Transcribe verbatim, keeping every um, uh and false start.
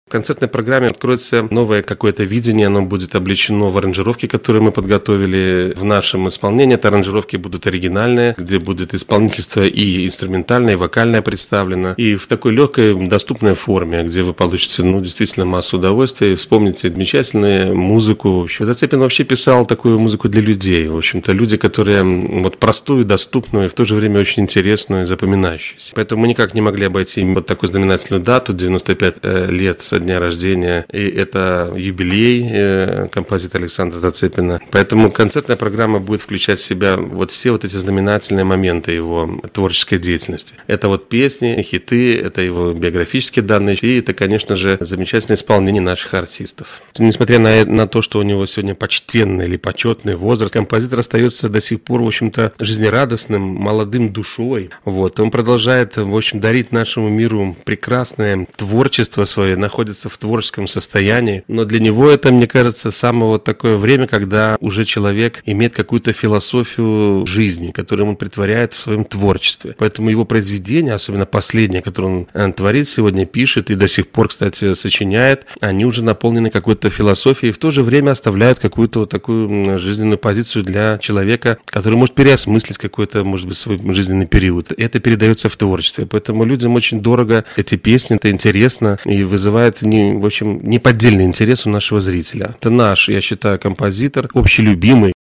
В концертной программе откроется новое какое-то видение, оно будет облечено в аранжировки, которые мы подготовили в нашем исполнении. Это аранжировки будут оригинальные, где будет исполнительство и инструментальное, и вокальное представлено, и в такой легкой, доступной форме, где вы получите, ну, действительно массу удовольствия, вспомните замечательную музыку. В общем, Зацепин вообще писал такую музыку для людей, в общем-то, люди, которые вот простую, доступную, и в то же время очень интересную, запоминающуюся. Поэтому мы никак не могли обойти вот такую знаменательную дату, девяносто пять лет со дня рождения, и это юбилей э, композитора Александра Зацепина. Поэтому концертная программа будет включать в себя вот все вот эти знаменательные моменты его творческой деятельности. Это вот песни, хиты, это его биографические данные, и это, конечно же, замечательное исполнение наших артистов. Несмотря на, на то, что у него сегодня почтенный или почетный возраст, композитор остается до сих пор, в общем-то, жизнерадостным, молодым душой. Вот. Он продолжает, в общем, дарить нашему миру прекрасное творчество свое, находится в творческом состоянии, но для него это, мне кажется, самое вот такое время, когда уже человек имеет какую-то философию жизни, которую он притворяет в своем творчестве. Поэтому его произведения, особенно последние, которые он творит сегодня, пишет и до сих пор, кстати, сочиняет, они уже наполнены какой-то философией и в то же время оставляют какую-то вот такую жизненную позицию для человека, который может переосмыслить какой-то, может быть, свой жизненный период. Это передается в творчестве. Поэтому людям очень дорого эти песни, это интересно и вызывает Не, в общем, неподдельный интерес у нашего зрителя. Это наш, я считаю, композитор, общелюбимый.